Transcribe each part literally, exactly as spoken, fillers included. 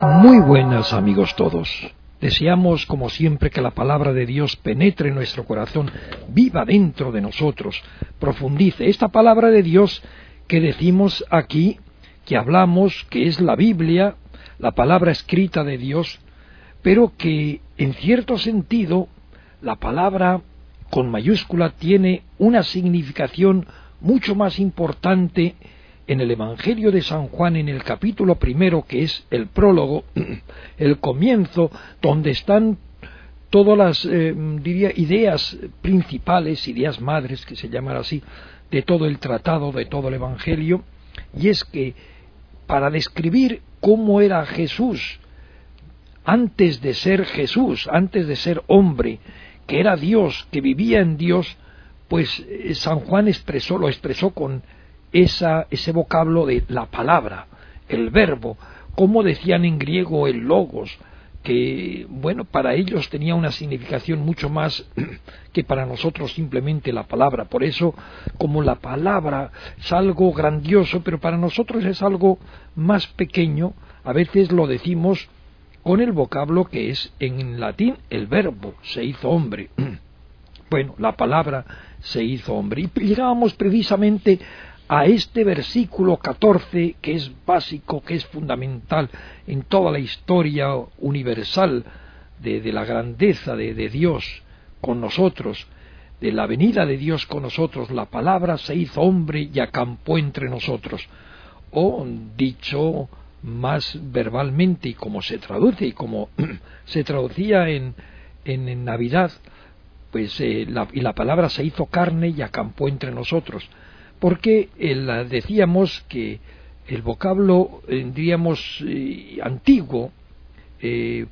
Muy buenas, amigos todos. Deseamos, como siempre, que la palabra de Dios penetre en nuestro corazón, viva dentro de nosotros, profundice. Esta palabra de Dios que decimos aquí, que hablamos, que es la Biblia, la palabra escrita de Dios, pero que, en cierto sentido, la palabra con mayúscula tiene una significación mucho más importante en el Evangelio de San Juan, en el capítulo primero, que es el prólogo, el comienzo, donde están todas las, eh, diría, ideas principales, ideas madres, que se llaman así, de todo el tratado, de todo el Evangelio, y es que para describir cómo era Jesús antes de ser Jesús, antes de ser hombre, que era Dios, que vivía en Dios, pues San Juan expresó, lo expresó con esa, ese vocablo de la palabra, el verbo, como decían en griego el logos, que, bueno, para ellos tenía una significación mucho más que para nosotros simplemente la palabra. Por eso, como la palabra es algo grandioso, pero para nosotros es algo más pequeño, a veces lo decimos con el vocablo que es en latín el verbo, se hizo hombre. Bueno, la palabra se hizo hombre. Y llegábamos precisamente a este versículo catorce, que es básico, que es fundamental en toda la historia universal de, de la grandeza de, de Dios con nosotros, de la venida de Dios con nosotros. La palabra se hizo hombre y acampó entre nosotros. O, dicho más verbalmente, y como se traduce, y como se traducía en, en, en Navidad, pues eh, la, y la palabra se hizo carne y acampó entre nosotros. Porque el, decíamos que el vocablo, eh, diríamos, eh, antiguo, eh,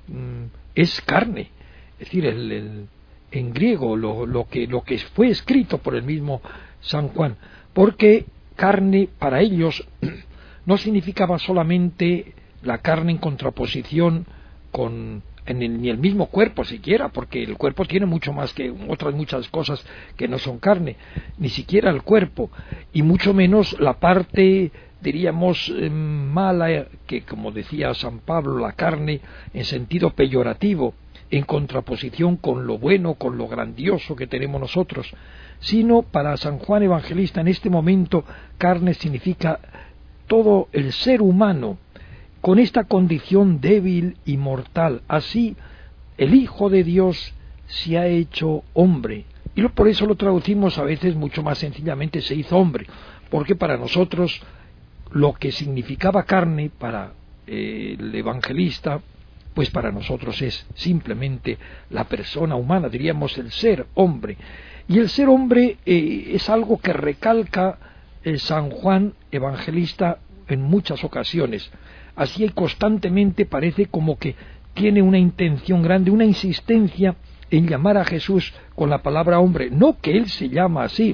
es carne, es decir, el, el, en griego, lo, lo, que, lo que fue escrito por el mismo San Juan, porque carne para ellos no significaba solamente la carne en contraposición con en el, ni el mismo cuerpo siquiera, porque el cuerpo tiene mucho más que otras muchas cosas que no son carne, ni siquiera el cuerpo, y mucho menos la parte, diríamos, eh, mala, que como decía San Pablo, la carne en sentido peyorativo, en contraposición con lo bueno, con lo grandioso que tenemos nosotros, sino para San Juan Evangelista en este momento carne significa todo el ser humano, con esta condición débil y mortal. Así el Hijo de Dios se ha hecho hombre, y por eso lo traducimos a veces mucho más sencillamente, se hizo hombre, porque para nosotros lo que significaba carne para eh, el evangelista, pues para nosotros es simplemente la persona humana, diríamos el ser hombre, y el ser hombre eh, es algo que recalca eh, San Juan Evangelista en muchas ocasiones. Así constantemente parece como que tiene una intención grande, una insistencia en llamar a Jesús con la palabra hombre. No que él se llama así,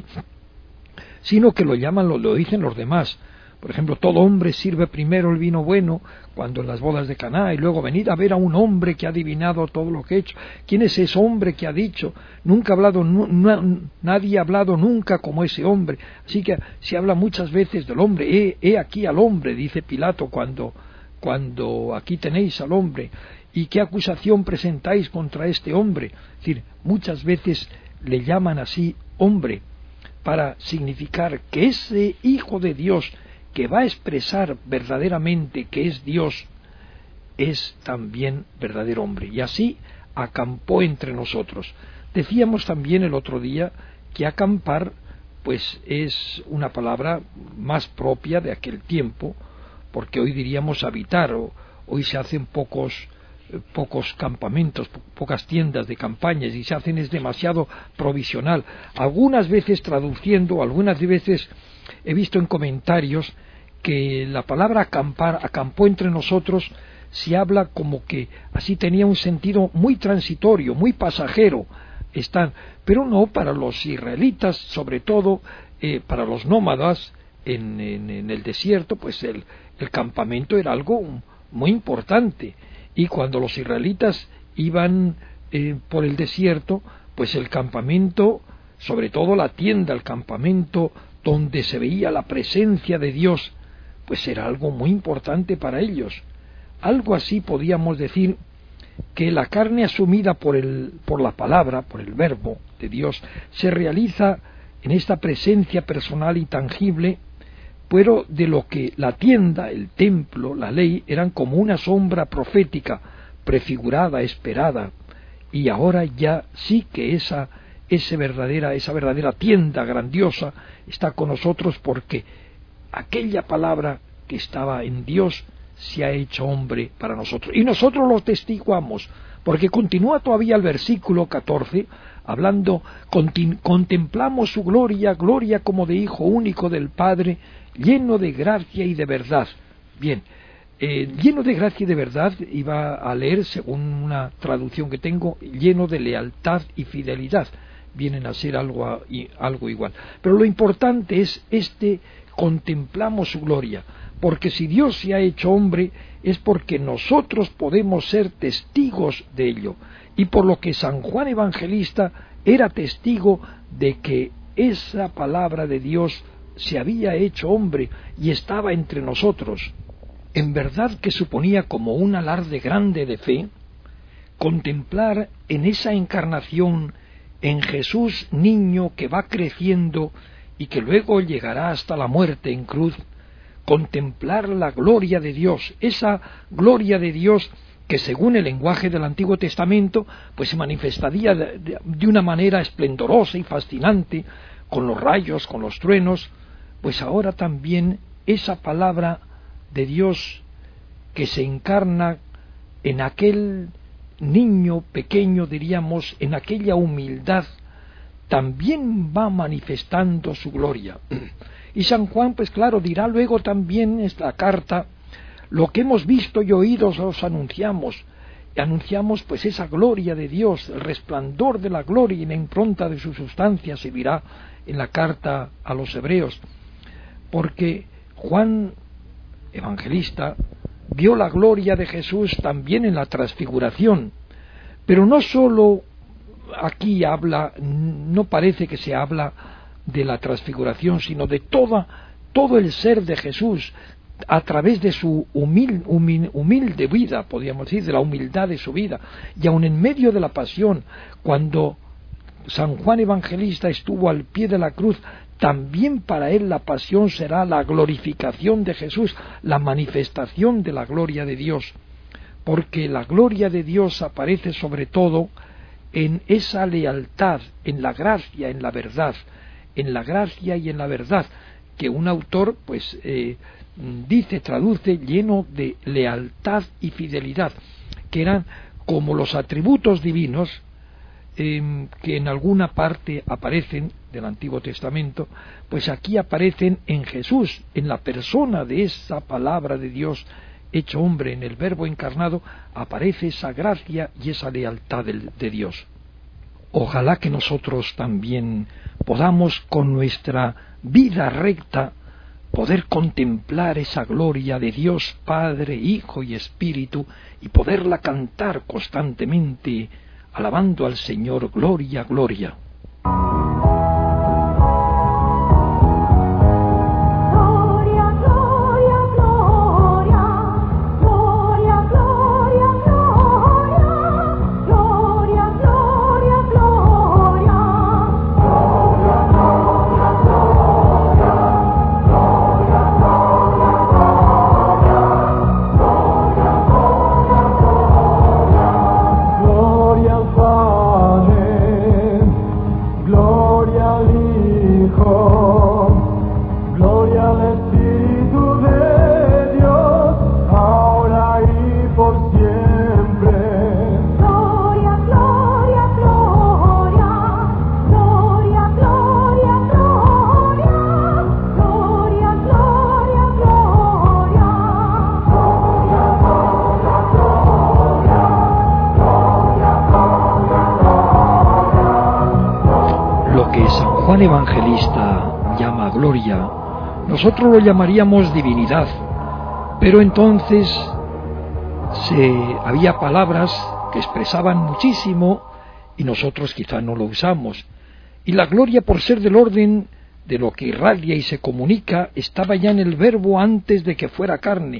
sino que lo llaman, lo, lo dicen los demás. Por ejemplo, todo hombre sirve primero el vino bueno cuando en las bodas de Caná, y luego venid a ver a un hombre que ha adivinado todo lo que ha hecho. ¿Quién es ese hombre que ha dicho? Nunca ha hablado, nu, nu, nadie ha hablado nunca como ese hombre. Así que se habla muchas veces del hombre. He, he aquí al hombre, dice Pilato cuando, cuando aquí tenéis al hombre. ¿Y qué acusación presentáis contra este hombre? Es decir, muchas veces le llaman así hombre para significar que ese Hijo de Dios que va a expresar verdaderamente que es Dios, es también verdadero hombre. Y así acampó entre nosotros. Decíamos también el otro día que acampar pues es una palabra más propia de aquel tiempo, porque hoy diríamos habitar, o hoy se hacen pocos pocos campamentos, po pocas tiendas de campañas, y se hacen es demasiado provisional. Algunas veces traduciendo, algunas veces he visto en comentarios que la palabra acampar, acampó entre nosotros, se habla como que así tenía un sentido muy transitorio, muy pasajero, están, pero no para los israelitas, sobre todo eh, para los nómadas en, en, en el desierto, pues el, el campamento era algo muy importante, y cuando los israelitas iban eh, por el desierto, pues el campamento, sobre todo la tienda, el campamento donde se veía la presencia de Dios, pues era algo muy importante para ellos. Algo así podíamos decir que la carne asumida por el, por la palabra, por el verbo de Dios, se realiza en esta presencia personal y tangible, pero de lo que la tienda, el templo, la ley, eran como una sombra profética, prefigurada, esperada, y ahora ya sí que esa, esa verdadera, esa verdadera tienda grandiosa está con nosotros, porque aquella palabra que estaba en Dios se ha hecho hombre para nosotros, y nosotros lo testiguamos, porque continúa todavía el versículo catorce, hablando, contemplamos su gloria, gloria como de Hijo único del Padre, lleno de gracia y de verdad. Bien, eh, lleno de gracia y de verdad, iba a leer, según una traducción que tengo, lleno de lealtad y fidelidad, vienen a ser algo, a, algo igual. Pero lo importante es este, contemplamos su gloria, porque si Dios se ha hecho hombre, es porque nosotros podemos ser testigos de ello, y por lo que San Juan Evangelista era testigo de que esa palabra de Dios se había hecho hombre y estaba entre nosotros. En verdad que suponía como un alarde grande de fe contemplar en esa encarnación, en Jesús niño que va creciendo y que luego llegará hasta la muerte en cruz, contemplar la gloria de Dios, esa gloria de Dios que según el lenguaje del Antiguo Testamento pues se manifestaría de, de, de una manera esplendorosa y fascinante, con los rayos, con los truenos, pues ahora también esa palabra de Dios que se encarna en aquel niño pequeño, diríamos, en aquella humildad, también va manifestando su gloria. Y San Juan, pues claro, dirá luego también en esta carta, lo que hemos visto y oído os anunciamos, y anunciamos pues esa gloria de Dios, el resplandor de la gloria y la impronta de su sustancia, se dirá en la carta a los hebreos, porque Juan Evangelista vio la gloria de Jesús también en la transfiguración, pero no sólo aquí habla, no parece que se habla de la transfiguración, sino de toda, todo el ser de Jesús a través de su humil, humil, humilde vida, podríamos decir, de la humildad de su vida, y aun en medio de la pasión, cuando San Juan Evangelista estuvo al pie de la cruz, también para él la pasión será la glorificación de Jesús, la manifestación de la gloria de Dios, porque la gloria de Dios aparece sobre todo en esa lealtad, en la gracia, en la verdad, en la gracia y en la verdad, que un autor pues eh, dice, traduce, lleno de lealtad y fidelidad, que eran como los atributos divinos eh, que en alguna parte aparecen del Antiguo Testamento, pues aquí aparecen en Jesús, en la persona de esa palabra de Dios hecho hombre, en el Verbo encarnado, aparece esa gracia y esa lealtad de, de Dios. Ojalá que nosotros también podamos con nuestra vida recta poder contemplar esa gloria de Dios Padre, Hijo y Espíritu, y poderla cantar constantemente, alabando al Señor, gloria, gloria. Juan Evangelista llama gloria, nosotros lo llamaríamos divinidad, pero entonces se, había palabras que expresaban muchísimo y nosotros quizá no lo usamos, y la gloria, por ser del orden de lo que irradia y se comunica, estaba ya en el Verbo antes de que fuera carne,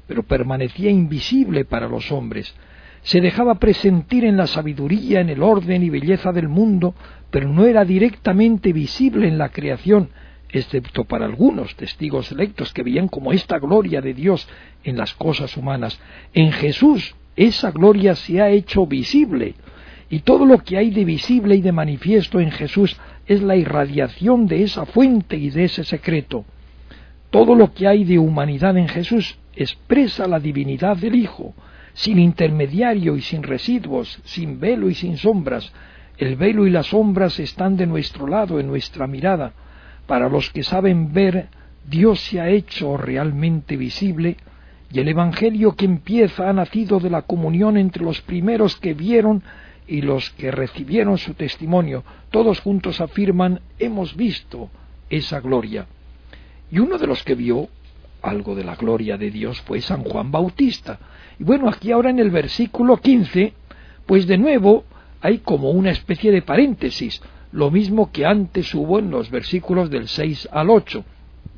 pero permanecía invisible para los hombres. Se dejaba presentir en la sabiduría, en el orden y belleza del mundo, pero no era directamente visible en la creación, excepto para algunos testigos selectos que veían como esta gloria de Dios en las cosas humanas. En Jesús esa gloria se ha hecho visible, y todo lo que hay de visible y de manifiesto en Jesús es la irradiación de esa fuente y de ese secreto. Todo lo que hay de humanidad en Jesús expresa la divinidad del Hijo, sin intermediario y sin residuos, sin velo y sin sombras. El velo y las sombras están de nuestro lado, en nuestra mirada. Para los que saben ver, Dios se ha hecho realmente visible, y el Evangelio que empieza ha nacido de la comunión entre los primeros que vieron y los que recibieron su testimonio. Todos juntos afirman: hemos visto esa gloria. Y uno de los que vio algo de la gloria de Dios fue San Juan Bautista. Y bueno, aquí ahora en el versículo quince, pues de nuevo hay como una especie de paréntesis, lo mismo que antes hubo en los versículos del seis al ocho.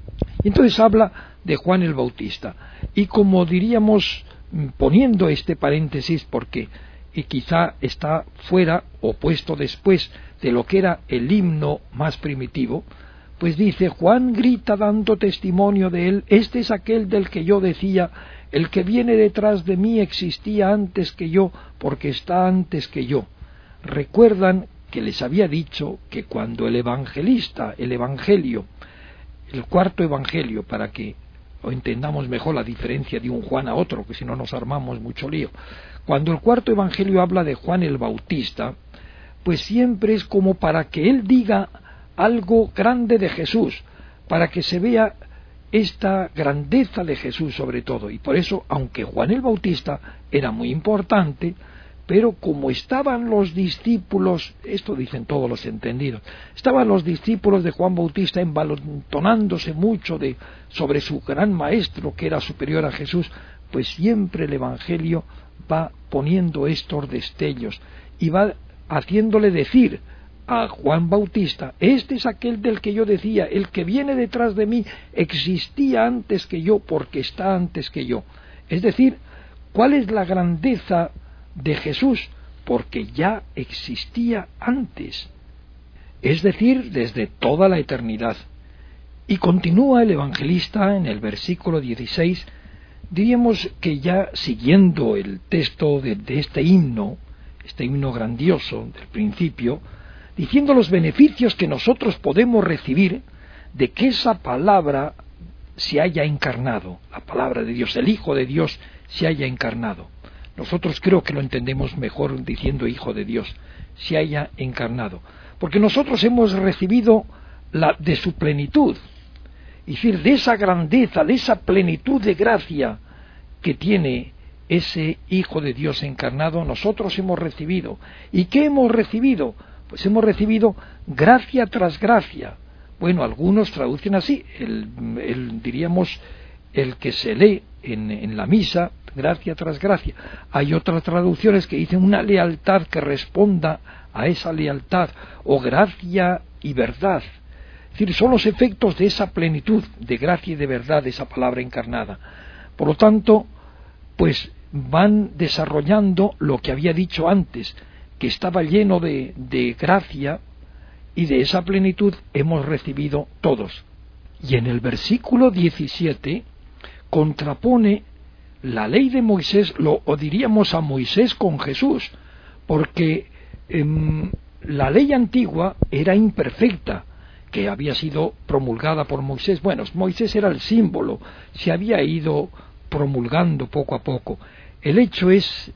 Y entonces habla de Juan el Bautista. Y como diríamos, poniendo este paréntesis porque y quizá está fuera o puesto después de lo que era el himno más primitivo, pues dice: Juan grita dando testimonio de él, este es aquel del que yo decía, el que viene detrás de mí existía antes que yo, porque está antes que yo. Recuerdan que les había dicho que cuando el evangelista, el evangelio, el cuarto evangelio, para que o entendamos mejor la diferencia de un Juan a otro, que si no nos armamos mucho lío, cuando el cuarto evangelio habla de Juan el Bautista, pues siempre es como para que él diga algo grande de Jesús, para que se vea esta grandeza de Jesús sobre todo. Y por eso, aunque Juan el Bautista era muy importante, pero como estaban los discípulos, esto dicen todos los entendidos, estaban los discípulos de Juan Bautista envalentonándose mucho de, sobre su gran maestro que era superior a Jesús, pues siempre el Evangelio va poniendo estos destellos y va haciéndole decir a Juan Bautista: este es aquel del que yo decía, el que viene detrás de mí existía antes que yo porque está antes que yo. Es decir, ¿cuál es la grandeza de Jesús? Porque ya existía antes, es decir, desde toda la eternidad. Y continúa el evangelista en el versículo dieciséis, diríamos que ya siguiendo el texto de, de este himno, este himno grandioso del principio, diciendo los beneficios que nosotros podemos recibir de que esa palabra se haya encarnado, la palabra de Dios, el Hijo de Dios se haya encarnado. Nosotros creo que lo entendemos mejor diciendo Hijo de Dios, se haya encarnado, porque nosotros hemos recibido la, de su plenitud, es decir, de esa grandeza, de esa plenitud de gracia que tiene ese Hijo de Dios encarnado, nosotros hemos recibido. ¿Y qué hemos recibido? Pues hemos recibido gracia tras gracia. Bueno, algunos traducen así, el, el, diríamos el que se lee en, en la misa, gracia tras gracia. Hay otras traducciones que dicen una lealtad que responda a esa lealtad, o gracia y verdad. Es decir, son los efectos de esa plenitud de gracia y de verdad, de esa palabra encarnada. Por lo tanto, pues van desarrollando lo que había dicho antes, que estaba lleno de, de gracia, y de esa plenitud hemos recibido todos. Y en el versículo diecisiete contrapone la ley de Moisés, lo, o diríamos a Moisés con Jesús, porque eh, la ley antigua era imperfecta, que había sido promulgada por Moisés. Bueno, Moisés era el símbolo, se había ido promulgando poco a poco. El hecho es,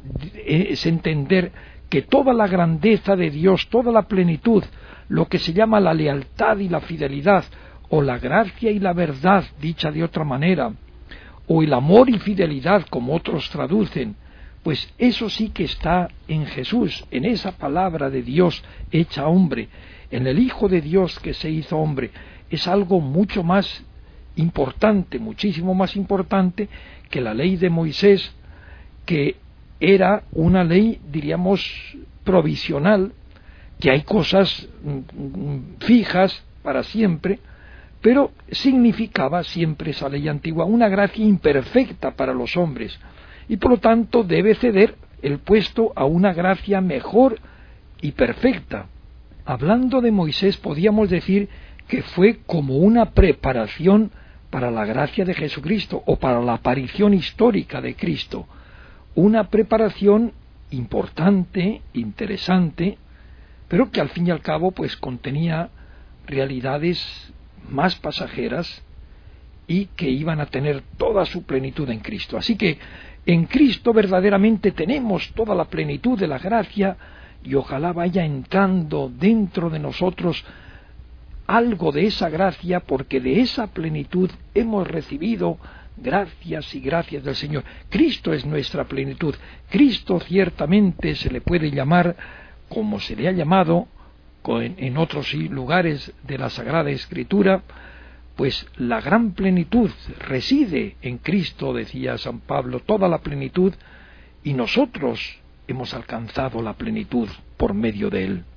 es entender que toda la grandeza de Dios, toda la plenitud, lo que se llama la lealtad y la fidelidad, o la gracia y la verdad, dicha de otra manera, o el amor y fidelidad, como otros traducen, pues eso sí que está en Jesús, en esa palabra de Dios hecha hombre, en el Hijo de Dios que se hizo hombre. Es algo mucho más importante, muchísimo más importante que la ley de Moisés, que era una ley, diríamos, provisional, que hay cosas fijas para siempre, pero significaba siempre esa ley antigua una gracia imperfecta para los hombres, y por lo tanto debe ceder el puesto a una gracia mejor y perfecta. Hablando de Moisés, podíamos decir que fue como una preparación para la gracia de Jesucristo, o para la aparición histórica de Cristo, una preparación importante, interesante, pero que al fin y al cabo pues contenía realidades más pasajeras y que iban a tener toda su plenitud en Cristo. Así que en Cristo verdaderamente tenemos toda la plenitud de la gracia, y ojalá vaya entrando dentro de nosotros algo de esa gracia, porque de esa plenitud hemos recibido gracias y gracias del Señor. Cristo es nuestra plenitud. Cristo ciertamente se le puede llamar, como se le ha llamado en otros lugares de la Sagrada Escritura, pues la gran plenitud reside en Cristo, decía San Pablo, toda la plenitud, y nosotros hemos alcanzado la plenitud por medio de Él.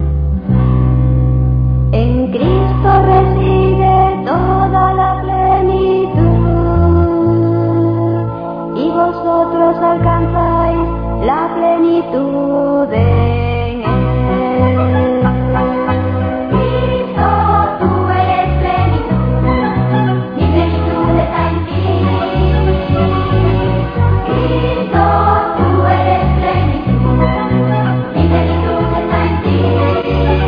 En Cristo reside toda la plenitud, y vosotros alcanzáis la plenitud de Él. Cristo, tú eres plenitud, mi plenitud está en ti. Cristo, tú eres plenitud, mi plenitud está en ti.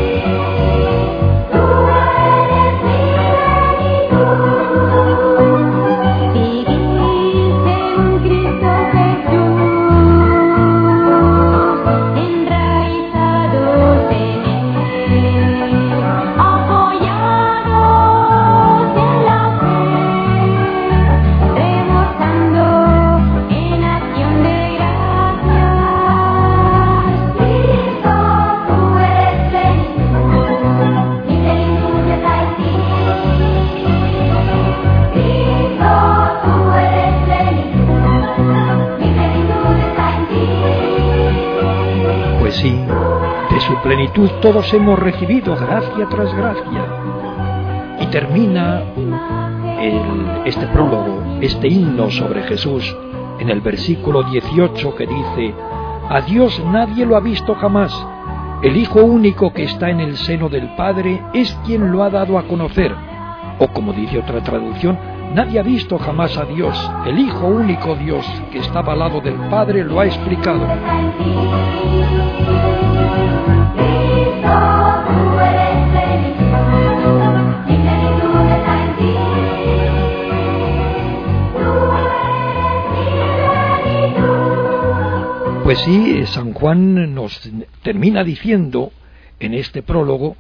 Plenitud todos hemos recibido gracia tras gracia. Y termina el, este prólogo, este himno sobre Jesús, en el versículo dieciocho, que dice: a Dios nadie lo ha visto jamás, el Hijo único que está en el seno del Padre es quien lo ha dado a conocer. O como dice otra traducción, nadie ha visto jamás a Dios, el Hijo único Dios que estaba al lado del Padre lo ha explicado. Pues sí, San Juan nos termina diciendo en este prólogo,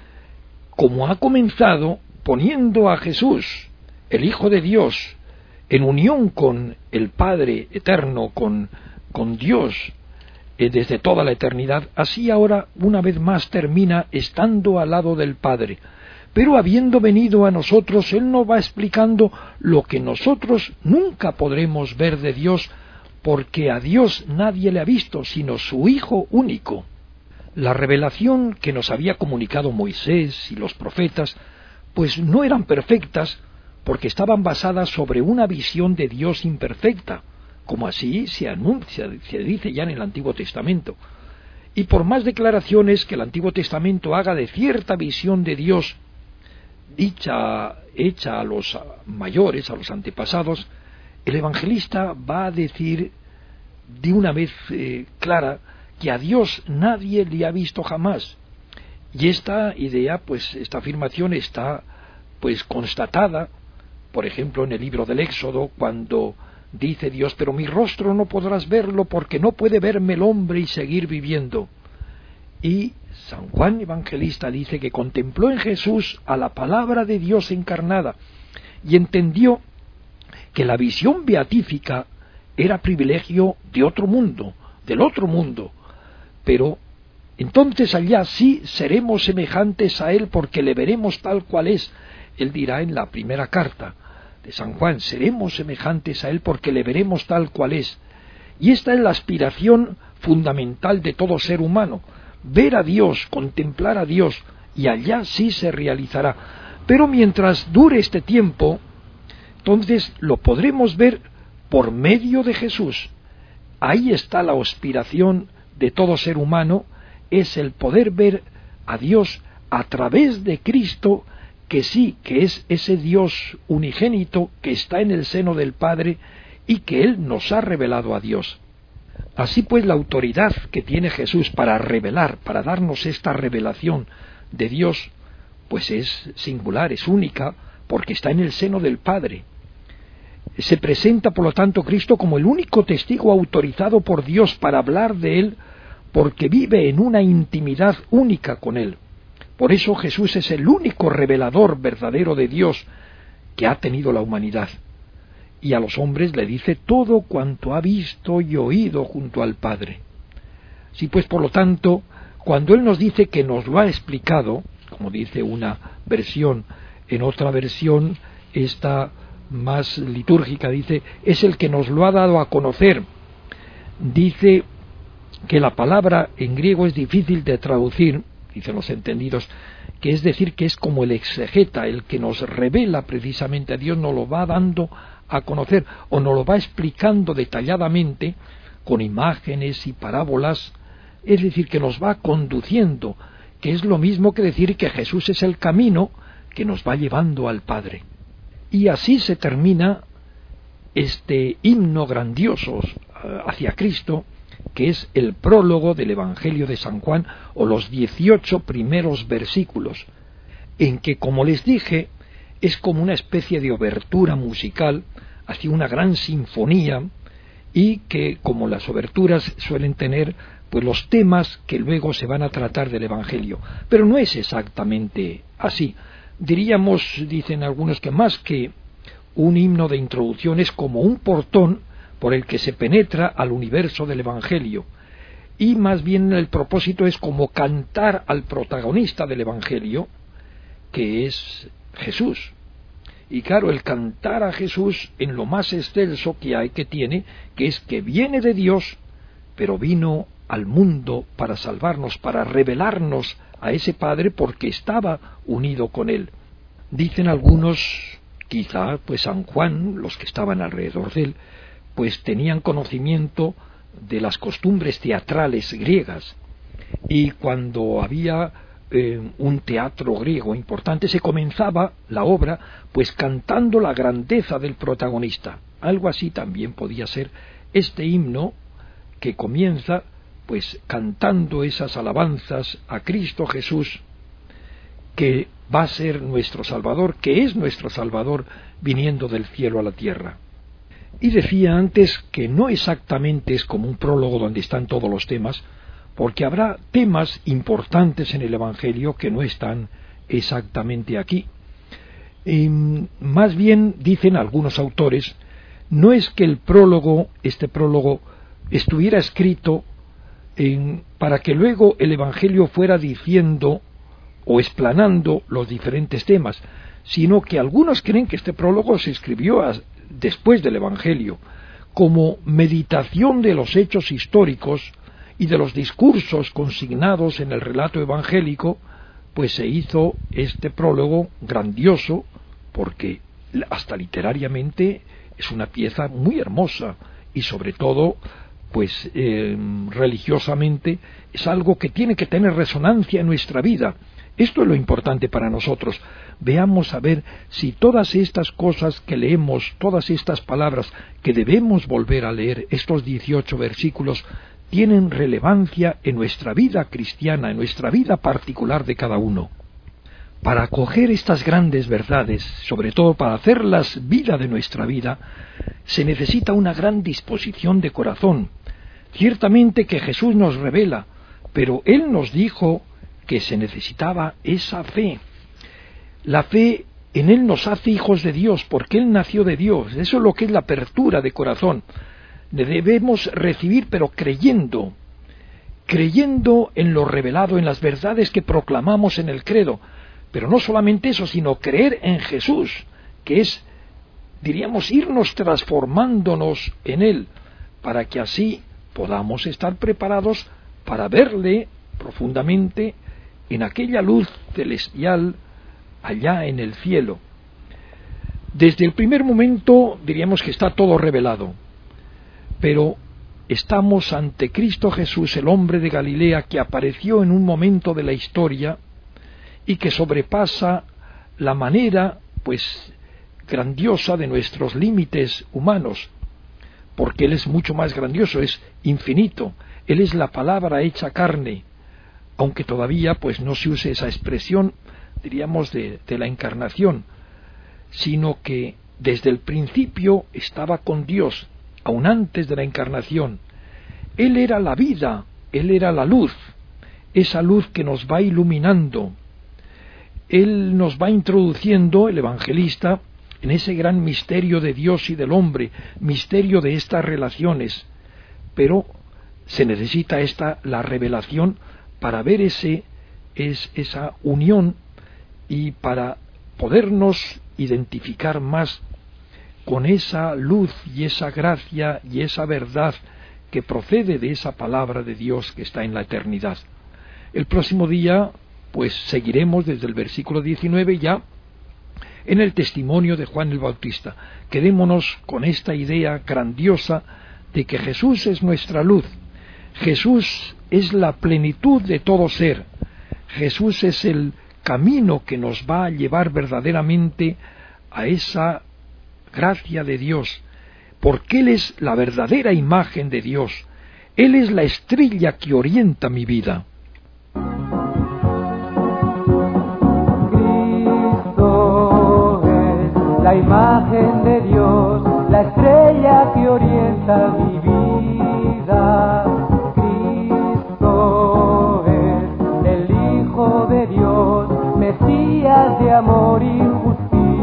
como ha comenzado poniendo a Jesús, el Hijo de Dios, en unión con el Padre eterno, con, con Dios, eh, desde toda la eternidad, así ahora una vez más termina estando al lado del Padre. Pero habiendo venido a nosotros, Él nos va explicando lo que nosotros nunca podremos ver de Dios, porque a Dios nadie le ha visto, sino su Hijo único. La revelación que nos había comunicado Moisés y los profetas, pues no eran perfectas, porque estaban basadas sobre una visión de Dios imperfecta, como así se anuncia, se dice ya en el Antiguo Testamento. Y por más declaraciones que el Antiguo Testamento haga de cierta visión de Dios, dicha, hecha a los mayores, a los antepasados, el evangelista va a decir de una vez eh, clara que a Dios nadie le ha visto jamás. Y esta idea, pues esta afirmación está pues constatada, por ejemplo, en el libro del Éxodo, cuando dice Dios: pero mi rostro no podrás verlo porque no puede verme el hombre y seguir viviendo. Y San Juan Evangelista dice que contempló en Jesús a la palabra de Dios encarnada y entendió que la visión beatífica era privilegio de otro mundo, del otro mundo, pero entonces allá sí seremos semejantes a Él porque le veremos tal cual es. Él dirá en la primera carta de San Juan: seremos semejantes a Él porque le veremos tal cual es. Y esta es la aspiración fundamental de todo ser humano, ver a Dios, contemplar a Dios, y allá sí se realizará. Pero mientras dure este tiempo, entonces lo podremos ver por medio de Jesús. Ahí está la aspiración de todo ser humano, es el poder ver a Dios a través de Cristo, que sí, que es ese Dios unigénito que está en el seno del Padre y que Él nos ha revelado a Dios. Así pues, la autoridad que tiene Jesús para revelar, para darnos esta revelación de Dios, pues es singular, es única, porque está en el seno del Padre. Se presenta, por lo tanto, Cristo como el único testigo autorizado por Dios para hablar de Él, porque vive en una intimidad única con Él. Por eso Jesús es el único revelador verdadero de Dios que ha tenido la humanidad. Y a los hombres le dice todo cuanto ha visto y oído junto al Padre. Sí, pues por lo tanto, cuando Él nos dice que nos lo ha explicado, como dice una versión, en otra versión, esta más litúrgica, dice, es el que nos lo ha dado a conocer. Dice que la palabra en griego es difícil de traducir, dicen los entendidos, que es decir que es como el exegeta, el que nos revela precisamente a Dios, nos lo va dando a conocer, o nos lo va explicando detalladamente, con imágenes y parábolas, es decir, que nos va conduciendo, que es lo mismo que decir que Jesús es el camino que nos va llevando al Padre. Y así se termina este himno grandioso hacia Cristo, que es el prólogo del Evangelio de San Juan, o los dieciocho primeros versículos, en que, como les dije, es como una especie de obertura musical hacia una gran sinfonía, y que, como las oberturas suelen tener, pues los temas que luego se van a tratar del Evangelio. Pero no es exactamente así. Diríamos, dicen algunos, que más que un himno de introducción es como un portón por el que se penetra al universo del Evangelio, y más bien el propósito es como cantar al protagonista del Evangelio, que es Jesús. Y claro, el cantar a Jesús en lo más excelso que hay, que tiene, que es que viene de Dios, pero vino al mundo para salvarnos, para revelarnos a ese Padre, porque estaba unido con Él. Dicen algunos, quizá pues San Juan, los que estaban alrededor de él, pues tenían conocimiento de las costumbres teatrales griegas, y cuando había eh, un teatro griego importante, se comenzaba la obra pues cantando la grandeza del protagonista. Algo así también podía ser este himno, que comienza pues cantando esas alabanzas a Cristo Jesús, que va a ser nuestro Salvador, que es nuestro Salvador viniendo del cielo a la tierra. Y decía antes que no exactamente es como un prólogo donde están todos los temas, porque habrá temas importantes en el Evangelio que no están exactamente aquí. Y más bien, dicen algunos autores, no es que el prólogo, este prólogo, estuviera escrito en, para que luego el Evangelio fuera diciendo o explanando los diferentes temas, sino que algunos creen que este prólogo se escribió a, después del Evangelio, como meditación de los hechos históricos y de los discursos consignados en el relato evangélico, pues se hizo este prólogo grandioso, porque hasta literariamente es una pieza muy hermosa, y sobre todo pues eh, religiosamente es algo que tiene que tener resonancia en nuestra vida. Esto es lo importante para nosotros. Veamos a ver si todas estas cosas que leemos, todas estas palabras que debemos volver a leer, estos dieciocho versículos, tienen relevancia en nuestra vida cristiana, en nuestra vida particular de cada uno. Para acoger estas grandes verdades, sobre todo para hacerlas vida de nuestra vida, se necesita una gran disposición de corazón. Ciertamente que Jesús nos revela, pero Él nos dijo que se necesitaba esa fe. La fe en Él nos hace hijos de Dios, porque Él nació de Dios. Eso es lo que es la apertura de corazón. Le debemos recibir, pero creyendo, creyendo en lo revelado, en las verdades que proclamamos en el credo. Pero no solamente eso, sino creer en Jesús, que es, diríamos, irnos transformándonos en Él, para que así podamos estar preparados para verle profundamente en aquella luz celestial allá en el cielo. Desde el primer momento diríamos que está todo revelado, pero estamos ante Cristo Jesús, el hombre de Galilea, que apareció en un momento de la historia y que sobrepasa la manera, pues, grandiosa de nuestros límites humanos, porque Él es mucho más grandioso, es infinito. Él es la palabra hecha carne, aunque todavía pues no se use esa expresión, diríamos, de, de la encarnación, sino que desde el principio estaba con Dios, aun antes de la encarnación. Él era la vida, Él era la luz, esa luz que nos va iluminando. Él nos va introduciendo, el evangelista, en ese gran misterio de Dios y del hombre, misterio de estas relaciones, pero se necesita esta, la revelación, para ver ese, es, esa unión y para podernos identificar más con esa luz y esa gracia y esa verdad que procede de esa palabra de Dios que está en la eternidad. El próximo día, pues seguiremos desde el versículo diecinueve ya en el testimonio de Juan el Bautista. Quedémonos con esta idea grandiosa de que Jesús es nuestra luz. Jesús es la plenitud de todo ser. Jesús es el camino que nos va a llevar verdaderamente a esa gracia de Dios, porque Él es la verdadera imagen de Dios. Él es la estrella que orienta mi vida. Cristo es la imagen de Dios, la estrella que orienta mi vida. Cristo es el Hijo de Dios, Mesías de amor y justicia.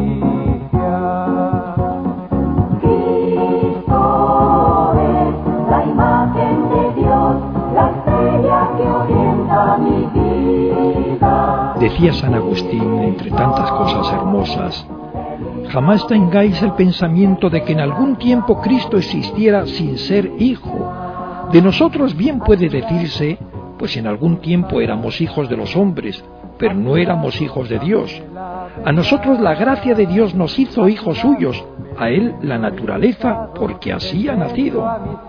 Cristo es la imagen de Dios, la estrella que orienta mi vida. Decía San Agustín, entre tantas cosas hermosas: jamás tengáis el pensamiento de que en algún tiempo Cristo existiera sin ser hijo. De nosotros bien puede decirse, pues en algún tiempo éramos hijos de los hombres, pero no éramos hijos de Dios. A nosotros la gracia de Dios nos hizo hijos suyos, a Él la naturaleza, porque así ha nacido.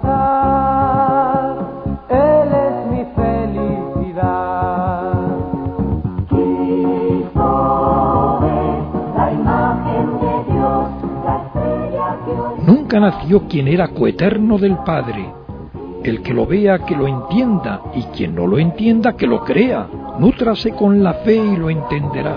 Él es mi felicidad. Cristo es la imagen de Dios, la estrella que orienta. Nunca nació quien era coeterno del Padre. El que lo vea, que lo entienda, y quien no lo entienda, que lo crea. Nútrase con la fe y lo entenderá.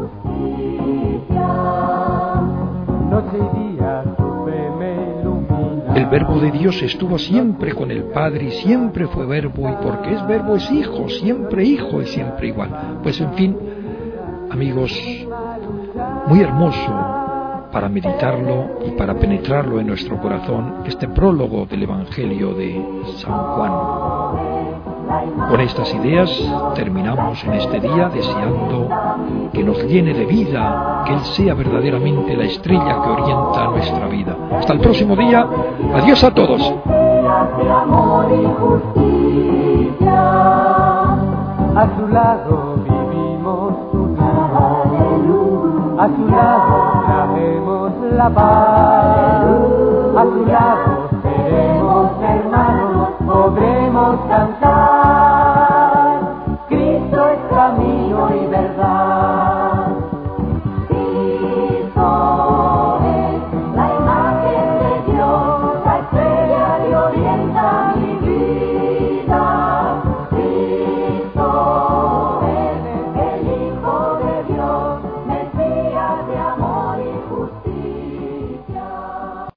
Noche y día su fe me ilumina. El Verbo de Dios estuvo siempre con el Padre y siempre fue Verbo, y porque es Verbo es Hijo, siempre Hijo y siempre igual. Pues en fin, amigos, muy hermoso para meditarlo y para penetrarlo en nuestro corazón este prólogo del Evangelio de San Juan. Con estas ideas terminamos en este día deseando que nos llene de vida, que Él sea verdaderamente la estrella que orienta nuestra vida. Hasta el próximo día. Adiós a todos. De amor y justicia. A su lado vivimos unidos. A su lado traemos la paz. A su lado